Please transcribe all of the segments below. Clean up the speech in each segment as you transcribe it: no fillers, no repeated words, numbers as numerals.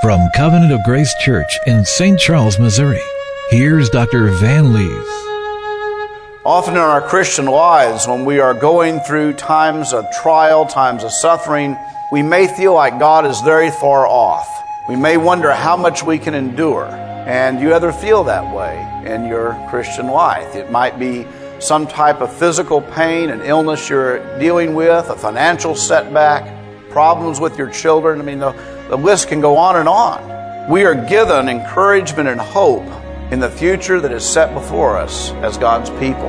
From Covenant of Grace Church in St. Charles, Missouri, here's Dr. Van Lees. Often in our Christian lives, when we are going through times of trial, times of suffering, we may feel like God is very far off. We may wonder how much we can endure. And you ever feel that way in your Christian life? It might be some type of physical pain, an illness you're dealing with, a financial setback, problems with your children. I mean, the list can go on and on. We are given encouragement and hope in the future that is set before us as God's people.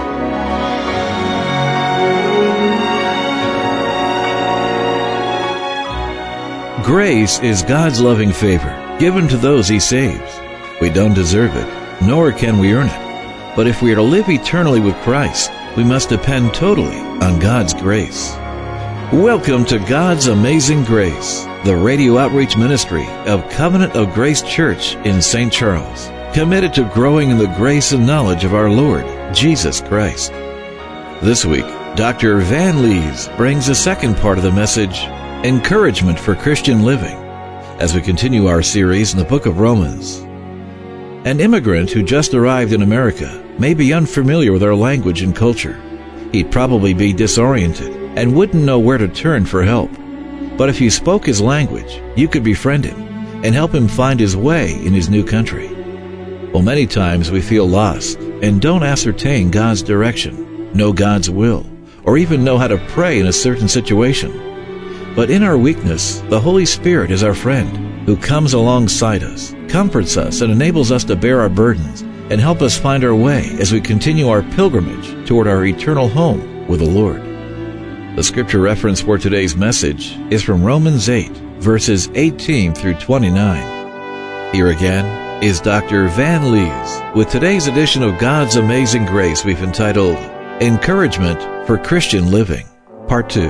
Grace is God's loving favor given to those He saves. We don't deserve it, nor can we earn it. But if we are to live eternally with Christ, we must depend totally on God's grace. Welcome to God's Amazing Grace, the radio outreach ministry of Covenant of Grace Church in St. Charles, committed to growing in the grace and knowledge of our Lord, Jesus Christ. This week, Dr. Van Lees brings the second part of the message, Encouragement for Christian Living, as we continue our series in the book of Romans. An immigrant who just arrived in America may be unfamiliar with our language and culture. He'd probably be disoriented and wouldn't know where to turn for help. But if you spoke his language, you could befriend him and help him find his way in his new country. Well, many times we feel lost and don't ascertain God's direction, know God's will, or even know how to pray in a certain situation. But in our weakness, the Holy Spirit is our friend who comes alongside us, comforts us, and enables us to bear our burdens and help us find our way as we continue our pilgrimage toward our eternal home with the Lord. The scripture reference for today's message is from Romans 8, verses 18 through 29. Here again is Dr. Van Lees with today's edition of God's Amazing Grace we've entitled, Encouragement for Christian Living, Part 2.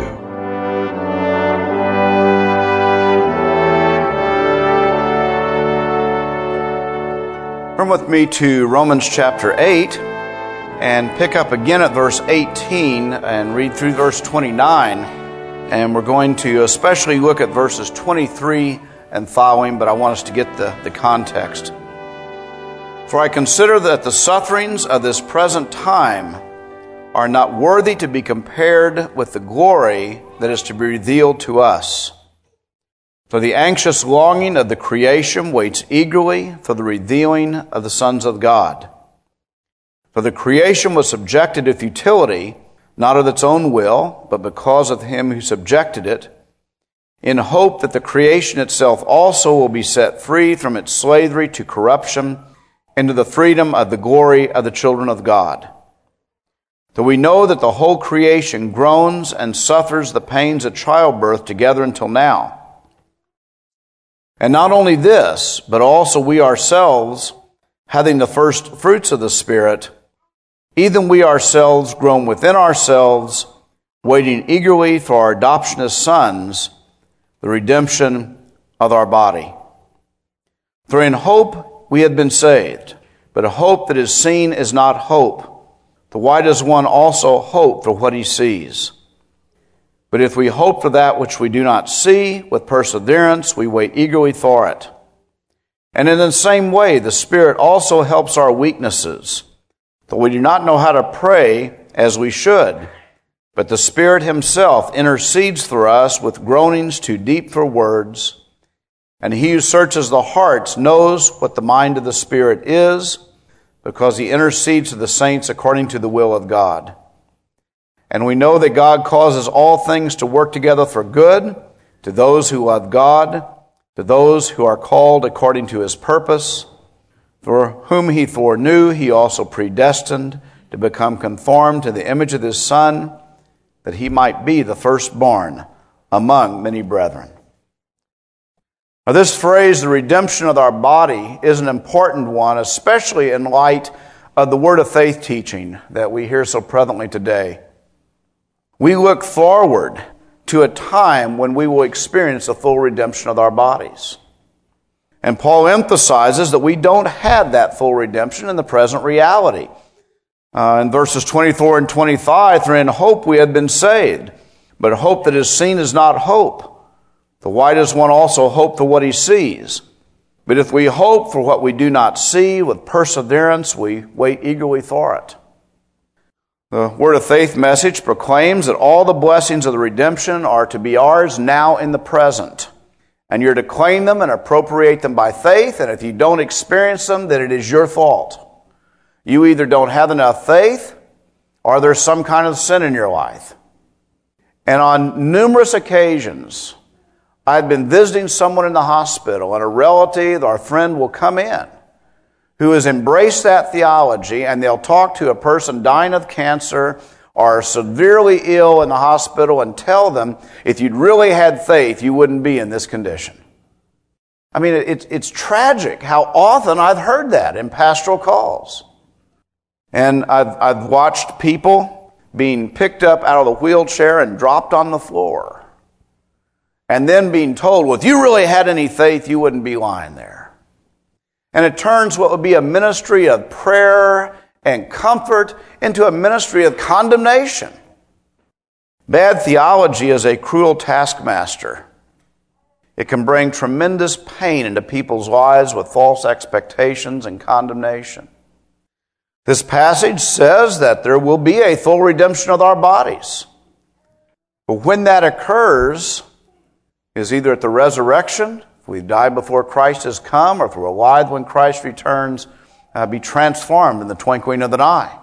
Turn with me to Romans chapter 8 and pick up again at verse 18 and read through verse 29. And we're going to especially look at verses 23 and following, but I want us to get the context. For I consider that the sufferings of this present time are not worthy to be compared with the glory that is to be revealed to us. For the anxious longing of the creation waits eagerly for the revealing of the sons of God. For the creation was subjected to futility, not of its own will, but because of him who subjected it, in hope that the creation itself also will be set free from its slavery to corruption into the freedom of the glory of the children of God. For we know that the whole creation groans and suffers the pains of childbirth together until now. And not only this, but also we ourselves, having the first fruits of the Spirit, even we ourselves groan within ourselves, waiting eagerly for our adoption as sons, the redemption of our body. For in hope we have been saved, but a hope that is seen is not hope. For why does one also hope for what he sees? But if we hope for that which we do not see, with perseverance we wait eagerly for it. And in the same way, the Spirit also helps our weaknesses. For we do not know how to pray as we should, but the Spirit Himself intercedes for us with groanings too deep for words. And He who searches the hearts knows what the mind of the Spirit is, because He intercedes for the saints according to the will of God. And we know that God causes all things to work together for good to those who love God, to those who are called according to His purpose. For whom He foreknew, He also predestined to become conformed to the image of His Son, that He might be the firstborn among many brethren. Now, this phrase, the redemption of our body, is an important one, especially in light of the Word of Faith teaching that we hear so prevalently today. We look forward to a time when we will experience the full redemption of our bodies. And Paul emphasizes that we don't have that full redemption in the present reality. In verses 24 and 25, for in hope we have been saved, but hope that is seen is not hope. The wisest one also hopes for what he sees. But if we hope for what we do not see, with perseverance we wait eagerly for it. The Word of Faith message proclaims that all the blessings of the redemption are to be ours now in the present. And you're to claim them and appropriate them by faith, and if you don't experience them, then it is your fault. You either don't have enough faith, or there's some kind of sin in your life. And on numerous occasions, I'd been visiting someone in the hospital, and a relative or a friend will come in who has embraced that theology, and they'll talk to a person dying of cancer or severely ill in the hospital and tell them, if you'd really had faith, you wouldn't be in this condition. I mean, it's tragic how often I've heard that in pastoral calls. And I've watched people being picked up out of the wheelchair and dropped on the floor. And then being told, well, if you really had any faith, you wouldn't be lying there. And it turns what would be a ministry of prayer and comfort into a ministry of condemnation. Bad theology is a cruel taskmaster. It can bring tremendous pain into people's lives with false expectations and condemnation. This passage says that there will be a full redemption of our bodies. But when that occurs, is either at the resurrection, if we've died before Christ has come, or if we're alive when Christ returns, be transformed in the twinkling of an eye.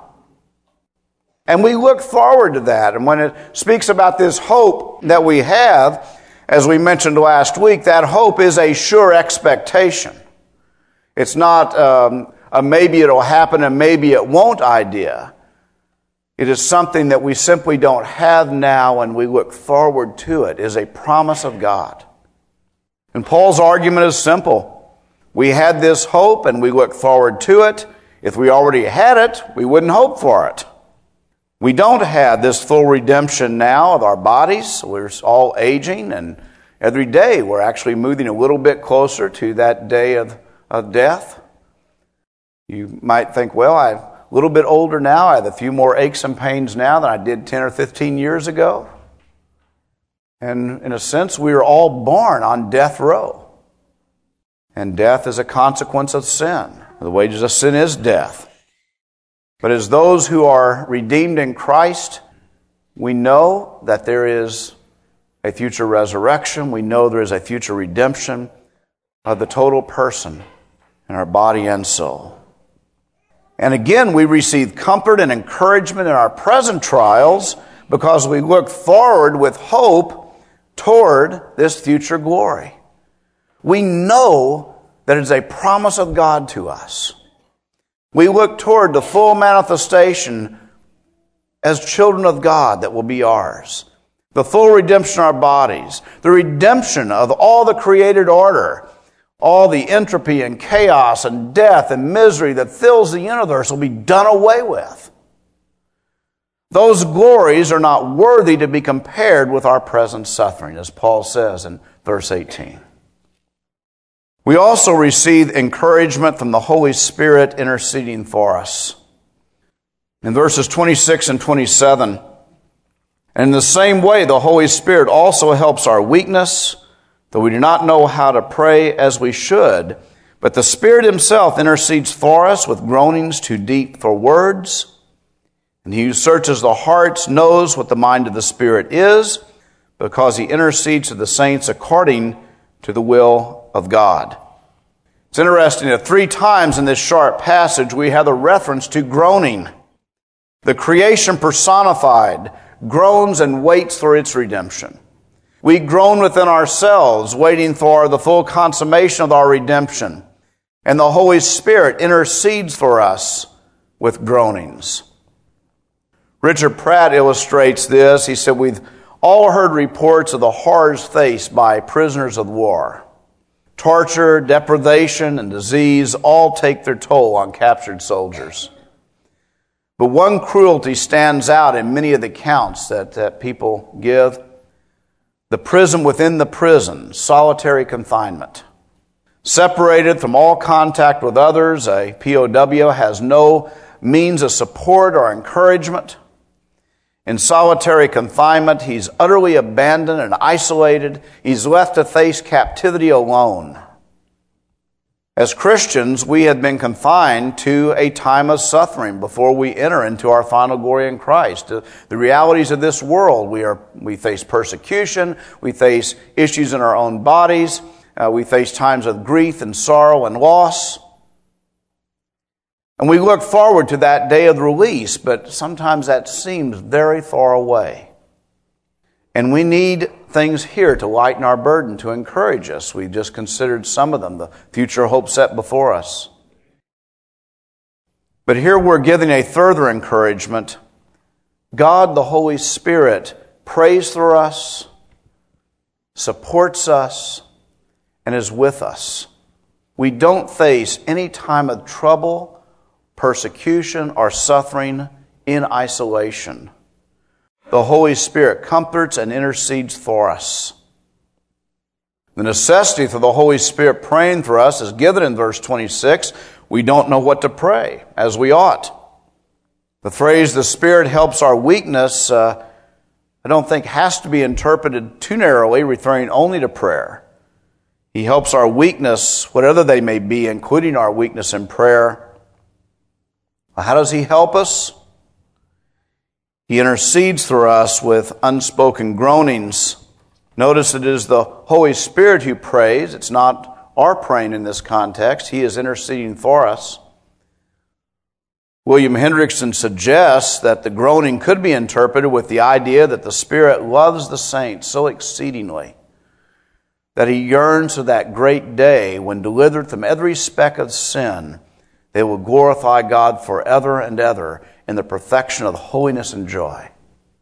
And we look forward to that. And when it speaks about this hope that we have, as we mentioned last week, that hope is a sure expectation. It's not a maybe it'll happen and maybe it won't idea. It is something that we simply don't have now, and we look forward to it. It is a promise of God. And Paul's argument is simple. We had this hope and we look forward to it. If we already had it, we wouldn't hope for it. We don't have this full redemption now of our bodies. We're all aging, and every day we're actually moving a little bit closer to that day of death. You might think, well, I'm a little bit older now. I have a few more aches and pains now than I did 10 or 15 years ago. And in a sense, we are all born on death row. And death is a consequence of sin. The wages of sin is death. But as those who are redeemed in Christ, we know that there is a future resurrection. We know there is a future redemption of the total person in our body and soul. And again, we receive comfort and encouragement in our present trials because we look forward with hope toward this future glory. We know that it is a promise of God to us. We look toward the full manifestation as children of God that will be ours. The full redemption of our bodies. The redemption of all the created order. All the entropy and chaos and death and misery that fills the universe will be done away with. Those glories are not worthy to be compared with our present suffering, as Paul says in verse 18. We also receive encouragement from the Holy Spirit interceding for us. In verses 26 and 27, and in the same way, the Holy Spirit also helps our weakness, though we do not know how to pray as we should, but the Spirit Himself intercedes for us with groanings too deep for words. And He who searches the hearts knows what the mind of the Spirit is, because He intercedes to the saints according to the will of God. It's interesting that 3 times in this short passage we have a reference to groaning. The creation personified groans and waits for its redemption. We groan within ourselves, waiting for the full consummation of our redemption. And the Holy Spirit intercedes for us with groanings. Richard Pratt illustrates this. He said, we've all heard reports of the horrors faced by prisoners of war. Torture, deprivation, and disease all take their toll on captured soldiers. But one cruelty stands out in many of the accounts that people give. The prison within the prison, solitary confinement. Separated from all contact with others, a POW has no means of support or encouragement. In solitary confinement, he's utterly abandoned and isolated. He's left to face captivity alone. As Christians, we have been confined to a time of suffering before we enter into our final glory in Christ. The realities of this world, we face persecution, we face issues in our own bodies, we face times of grief and sorrow and loss. And we look forward to that day of release, but sometimes that seems very far away. And we need things here to lighten our burden, to encourage us. We've just considered some of them, the future hope set before us. But here we're giving a further encouragement. God, the Holy Spirit, prays through us, supports us, and is with us. We don't face any time of trouble, persecution, or suffering in isolation. The Holy Spirit comforts and intercedes for us. The necessity for the Holy Spirit praying for us is given in verse 26. We don't know what to pray, as we ought. The phrase, the Spirit helps our weakness, I don't think has to be interpreted too narrowly, referring only to prayer. He helps our weakness, whatever they may be, including our weakness in prayer. How does He help us? He intercedes for us with unspoken groanings. Notice it is the Holy Spirit who prays. It's not our praying in this context. He is interceding for us. William Hendrickson suggests that the groaning could be interpreted with the idea that the Spirit loves the saints so exceedingly that He yearns for that great day when, delivered from every speck of sin, they will glorify God forever and ever in the perfection of holiness and joy.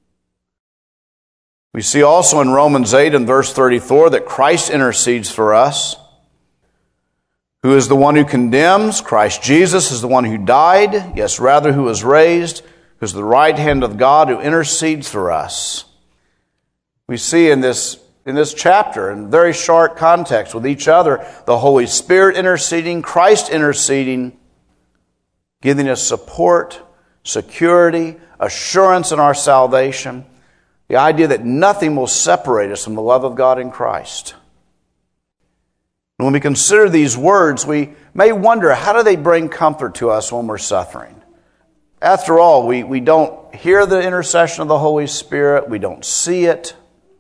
We see also in Romans 8 and verse 34 that Christ intercedes for us. Who is the one who condemns? Christ Jesus is the one who died, yes, rather who was raised, who's the right hand of God, who intercedes for us. We see in this chapter, in very short context with each other, the Holy Spirit interceding, Christ interceding, giving us support, security, assurance in our salvation, the idea that nothing will separate us from the love of God in Christ. And when we consider these words, we may wonder, how do they bring comfort to us when we're suffering? After all, we don't hear the intercession of the Holy Spirit, we don't see it.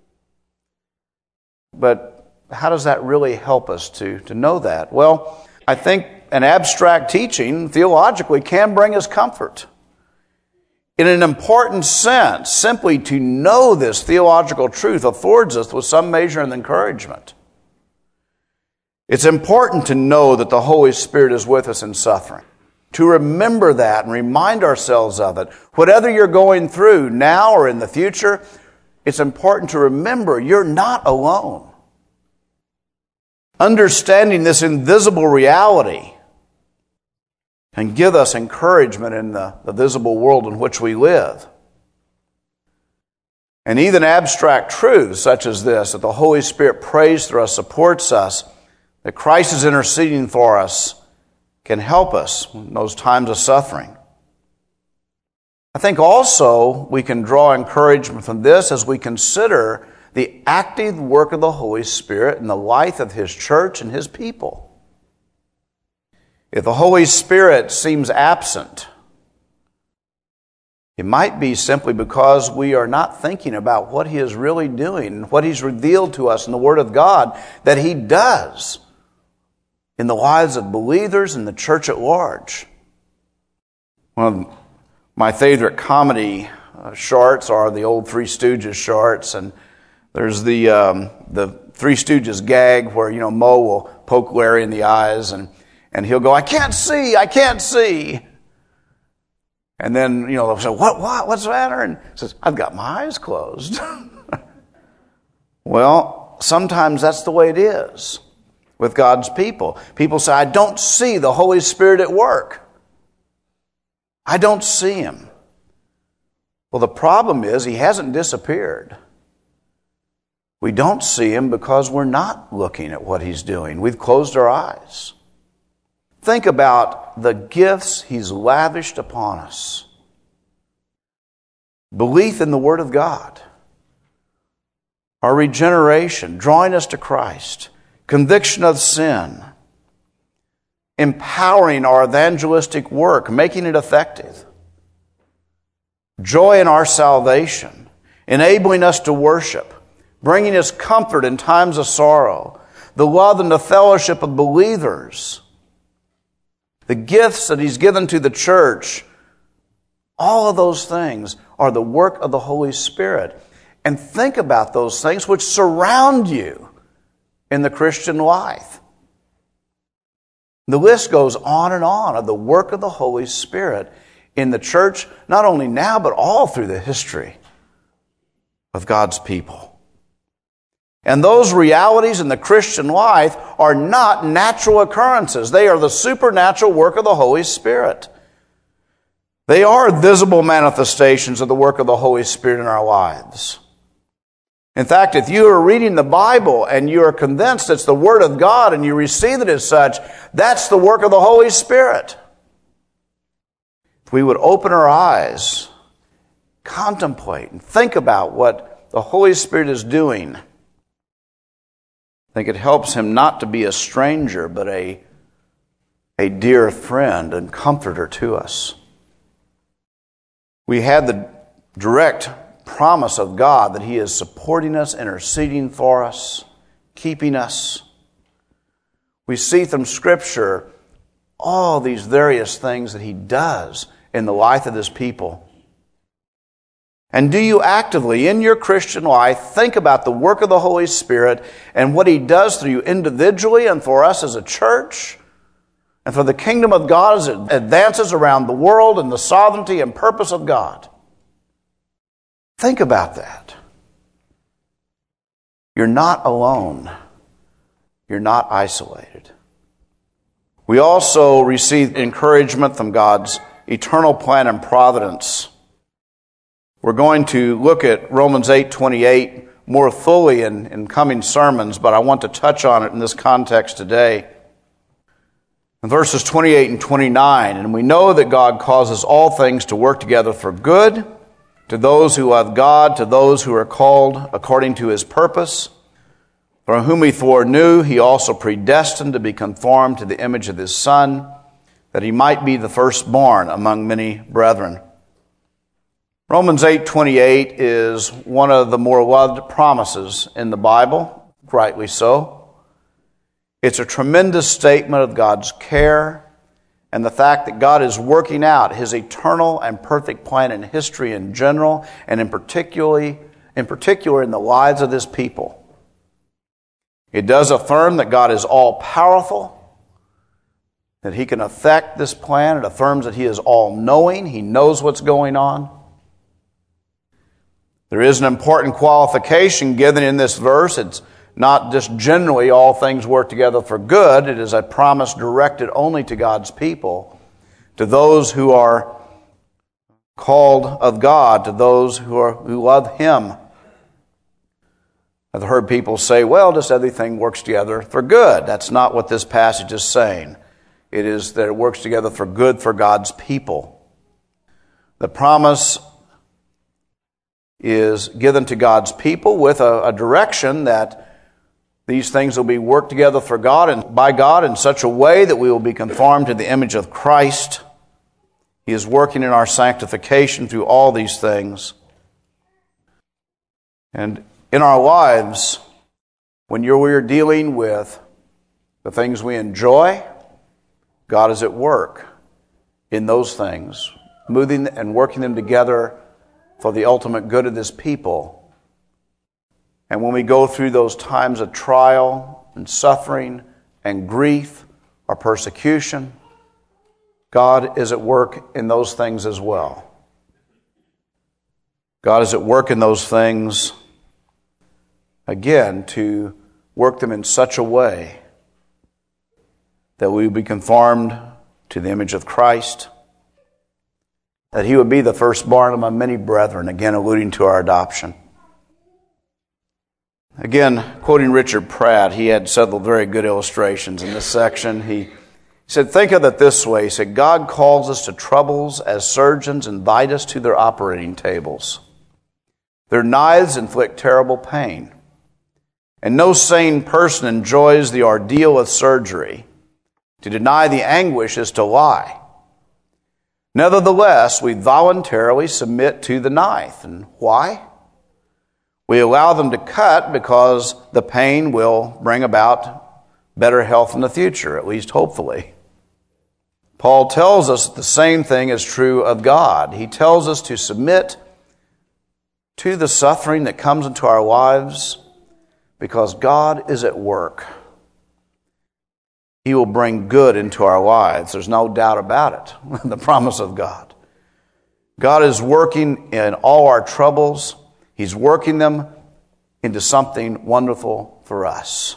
But how does that really help us to know that? Well, I think an abstract teaching, theologically, can bring us comfort. In an important sense, simply to know this theological truth affords us with some measure of encouragement. It's important to know that the Holy Spirit is with us in suffering. To remember that and remind ourselves of it. Whatever you're going through now or in the future, it's important to remember you're not alone. Understanding this invisible reality can give us encouragement in the visible world in which we live. And even abstract truths such as this, that the Holy Spirit prays through us, supports us, that Christ is interceding for us, can help us in those times of suffering. I think also we can draw encouragement from this as we consider the active work of the Holy Spirit in the life of His church and His people. If the Holy Spirit seems absent, it might be simply because we are not thinking about what He is really doing, what He's revealed to us in the Word of God that He does in the lives of believers and the church at large. One of my favorite comedy shorts are the old Three Stooges shorts, and there's the Three Stooges gag where, Moe will poke Larry in the eyes and he'll go, I can't see. And then, they'll say, what's the matter? And he says, I've got my eyes closed. Well, sometimes that's the way it is with God's people. People say, I don't see the Holy Spirit at work. I don't see Him. Well, the problem is He hasn't disappeared. We don't see Him because we're not looking at what He's doing. We've closed our eyes. Think about the gifts He's lavished upon us. belief in the Word of God, our regeneration, drawing us to Christ, conviction of sin, empowering our evangelistic work, making it effective, joy in our salvation, enabling us to worship, bringing us comfort in times of sorrow, the love and the fellowship of believers, the gifts that He's given to the church. All of those things are the work of the Holy Spirit. And think about those things which surround you in the Christian life. The list goes on and on of the work of the Holy Spirit in the church, not only now, but all through the history of God's people. And those realities in the Christian life are not natural occurrences. They are the supernatural work of the Holy Spirit. They are visible manifestations of the work of the Holy Spirit in our lives. In fact, if you are reading the Bible and you are convinced it's the Word of God and you receive it as such, that's the work of the Holy Spirit. If we would open our eyes, contemplate, and think about what the Holy Spirit is doing, I think it helps Him not to be a stranger, but a dear friend and comforter to us. We had the direct promise of God that He is supporting us, interceding for us, keeping us. We see from Scripture all these various things that He does in the life of His people. And do you actively, in your Christian life, think about the work of the Holy Spirit and what He does through you individually and for us as a church, and for the kingdom of God as it advances around the world and the sovereignty and purpose of God? Think about that. You're not alone. You're not isolated. We also receive encouragement from God's eternal plan and providence. We're going to look at Romans 8:28 more fully in coming sermons, but I want to touch on it in this context today. In verses 28 and 29, and we know that God causes all things to work together for good, to those who love God, to those who are called according to His purpose. For whom He foreknew, He also predestined to be conformed to the image of His Son, that He might be the firstborn among many brethren. Romans 8:28 is one of the more loved promises in the Bible, rightly so. It's a tremendous statement of God's care and the fact that God is working out His eternal and perfect plan in history in general, and in particular in the lives of His people. It does affirm that God is all-powerful, that He can affect this plan. It affirms that He is all-knowing. He knows what's going on. There is an important qualification given in this verse. It's not just generally all things work together for good. It is a promise directed only to God's people, to those who are called of God, to those who love Him. I've heard people say, well, just everything works together for good. That's not what this passage is saying. It is that it works together for good for God's people. The promise is given to God's people with a direction that these things will be worked together for God and by God in such a way that we will be conformed to the image of Christ. He is working in our sanctification through all these things. And in our lives, when we're dealing with the things we enjoy, God is at work in those things, moving and working them together for the ultimate good of His people. And when we go through those times of trial and suffering and grief or persecution, God is at work in those things as well. God is at work in those things, again, to work them in such a way that we will be conformed to the image of Christ, that He would be the firstborn among many brethren, again alluding to our adoption. Again, quoting Richard Pratt, he had several very good illustrations in this section. He He said, think of it this way. He said, God calls us to troubles as surgeons invite us to their operating tables. Their knives inflict terrible pain. And no sane person enjoys the ordeal of surgery. To deny the anguish is to lie. Nevertheless, we voluntarily submit to the knife. And why? We allow them to cut because the pain will bring about better health in the future, at least hopefully. Paul tells us that the same thing is true of God. He tells us to submit to the suffering that comes into our lives because God is at work. He will bring good into our lives. There's no doubt about it. The promise of God. God is working in all our troubles. He's working them into something wonderful for us.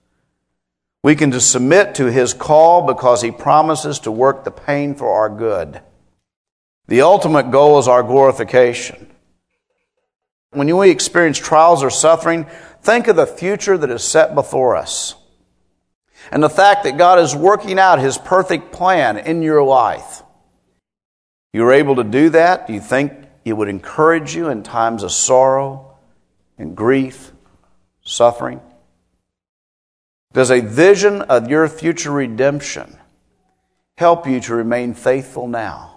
We can just submit to His call because He promises to work the pain for our good. The ultimate goal is our glorification. When we experience trials or suffering, think of the future that is set before us. And the fact that God is working out His perfect plan in your life. You're able to do that? Do you think it would encourage you in times of sorrow and grief, suffering? Does a vision of your future redemption help you to remain faithful now?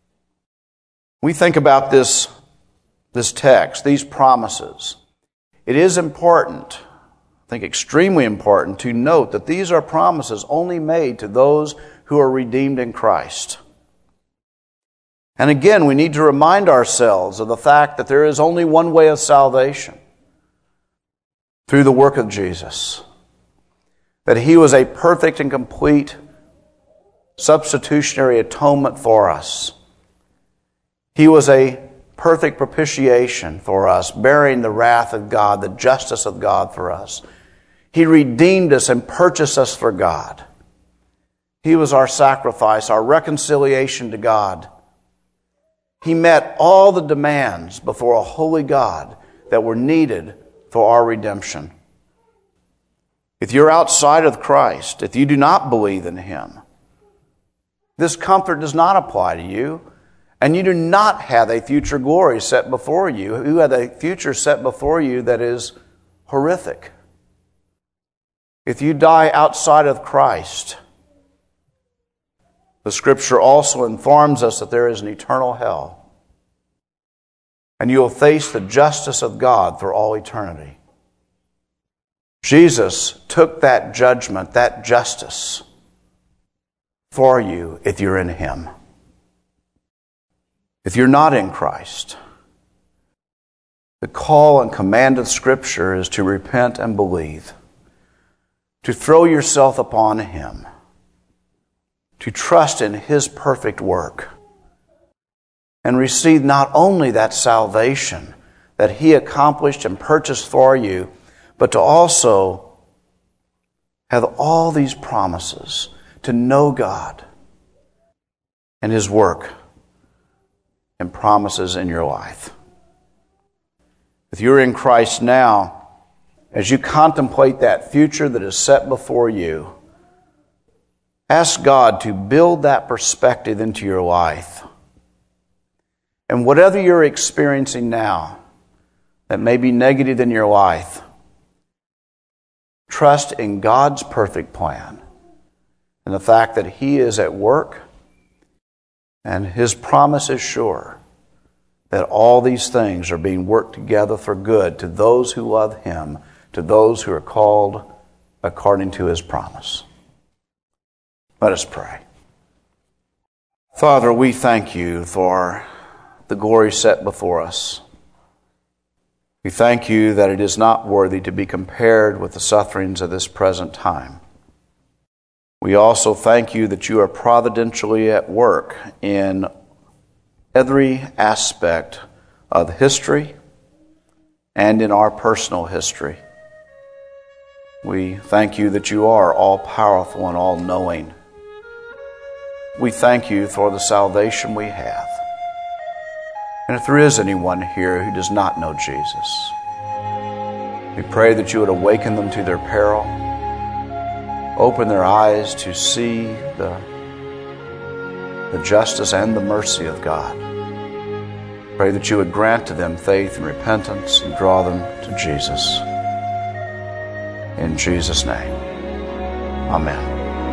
We think about this text, these promises. It is important, I think extremely important, to note that these are promises only made to those who are redeemed in Christ. And again, we need to remind ourselves of the fact that there is only one way of salvation, through the work of Jesus. That He was a perfect and complete substitutionary atonement for us. He was a perfect propitiation for us, bearing the wrath of God, the justice of God for us. He redeemed us and purchased us for God. He was our sacrifice, our reconciliation to God. He met all the demands before a holy God that were needed for our redemption. If you're outside of Christ, if you do not believe in Him, this comfort does not apply to you, and you do not have a future glory set before you. You have a future set before you that is horrific. If you die outside of Christ, the Scripture also informs us that there is an eternal hell, and you will face the justice of God for all eternity. Jesus took that judgment, that justice, for you if you're in Him. If you're not in Christ, the call and command of Scripture is to repent and believe, to throw yourself upon Him, to trust in His perfect work, and receive not only that salvation that He accomplished and purchased for you, but to also have all these promises to know God and His work and promises in your life. If you're in Christ now, as you contemplate that future that is set before you, ask God to build that perspective into your life. And whatever you're experiencing now that may be negative in your life, trust in God's perfect plan and the fact that He is at work and His promise is sure that all these things are being worked together for good to those who love Him, to those who are called according to His promise. Let us pray. Father, we thank You for the glory set before us. We thank You that it is not worthy to be compared with the sufferings of this present time. We also thank You that You are providentially at work in every aspect of history and in our personal history. We thank You that You are all-powerful and all-knowing. We thank You for the salvation we have. And if there is anyone here who does not know Jesus, we pray that You would awaken them to their peril, open their eyes to see the justice and the mercy of God. Pray that you would grant to them faith and repentance and draw them to Jesus. In Jesus' name, amen.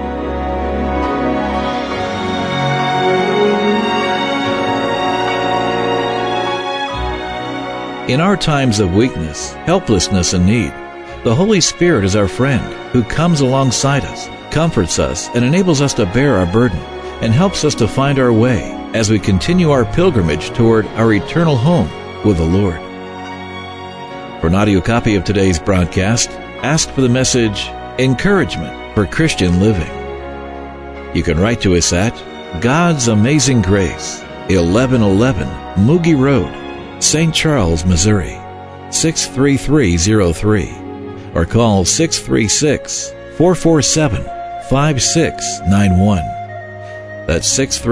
In our times of weakness, helplessness, and need, the Holy Spirit is our friend who comes alongside us, comforts us, and enables us to bear our burden, and helps us to find our way as we continue our pilgrimage toward our eternal home with the Lord. For an audio copy of today's broadcast, ask for the message, Encouragement for Christian Living. You can write to us at God's Amazing Grace, 1111 Moogie Road, St. Charles, Missouri, 63303, or call 636-447-5691. That's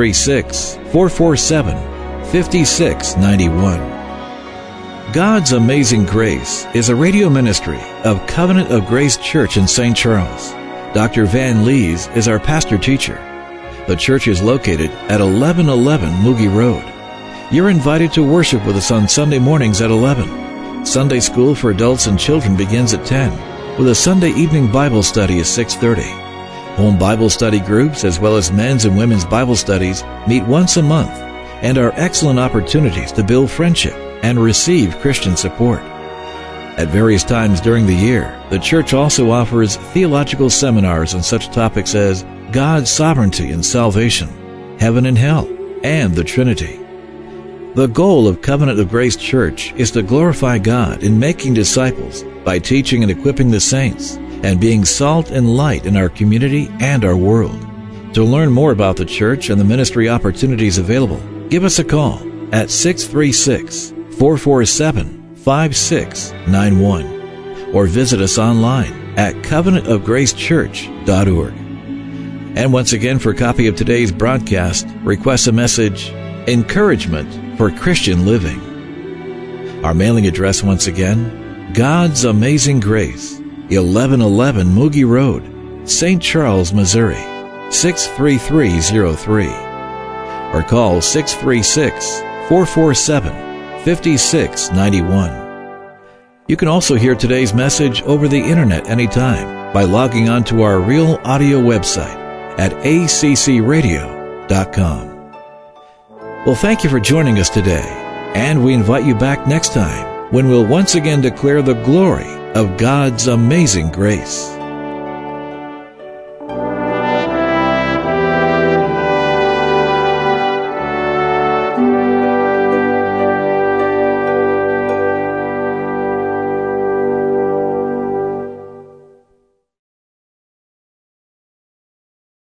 636-447-5691. God's Amazing Grace is a radio ministry of Covenant of Grace Church in St. Charles. Dr. Van Lees is our pastor-teacher. The church is located at 1111 Moogie Road. You're invited to worship with us on Sunday mornings at 11. Sunday school for adults and children begins at 10, with a Sunday evening Bible study at 6:30. Home Bible study groups, as well as men's and women's Bible studies, meet once a month and are excellent opportunities to build friendship and receive Christian support. At various times during the year, the church also offers theological seminars on such topics as God's sovereignty and salvation, heaven and hell, and the Trinity. The goal of Covenant of Grace Church is to glorify God in making disciples by teaching and equipping the saints and being salt and light in our community and our world. To learn more about the church and the ministry opportunities available, give us a call at 636-447-5691 or visit us online at covenantofgracechurch.org. And once again, for a copy of today's broadcast, request a message, Encouragement for Christian Living. Our mailing address once again, God's Amazing Grace, 1111 Moogie Road, St. Charles, Missouri, 63303. Or call 636-447-5691. You can also hear today's message over the internet anytime by logging on to our Real Audio website at accradio.com. Well, thank you for joining us today, and we invite you back next time when we'll once again declare the glory of God's amazing grace.